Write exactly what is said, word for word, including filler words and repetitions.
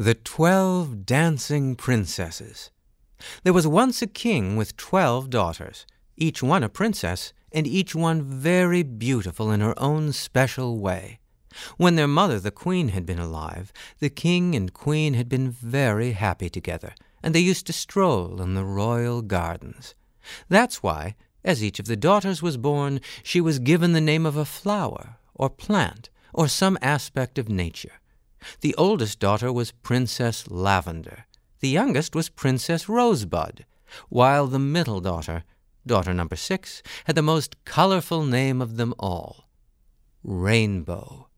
The Twelve Dancing Princesses. There was once a king with twelve daughters, each one a princess, and each one very beautiful in her own special way. When their mother, the queen, had been alive, the king and queen had been very happy together, and they used to stroll in the royal gardens. That's why, as each of the daughters was born, she was given the name of a flower, or plant, or some aspect of nature. The oldest daughter was Princess Lavender. The youngest was Princess Rosebud, while the middle daughter, daughter number six, had the most colorful name of them all, Rainbow.